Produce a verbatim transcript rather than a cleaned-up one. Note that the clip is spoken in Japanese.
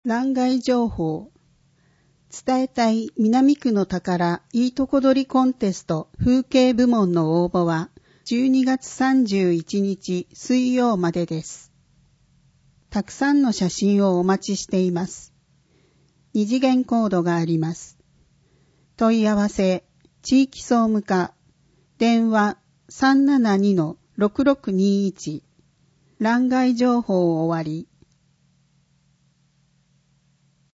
欄外情報。伝えたい南区の宝いいとこ取りコンテスト風景部門の応募はじゅうにがつさんじゅういちにち水曜までです。たくさんの写真をお待ちしています。二次元コードがあります。問い合わせ、地域総務課、電話 さんななにのろくろくにいち、欄外情報終わり。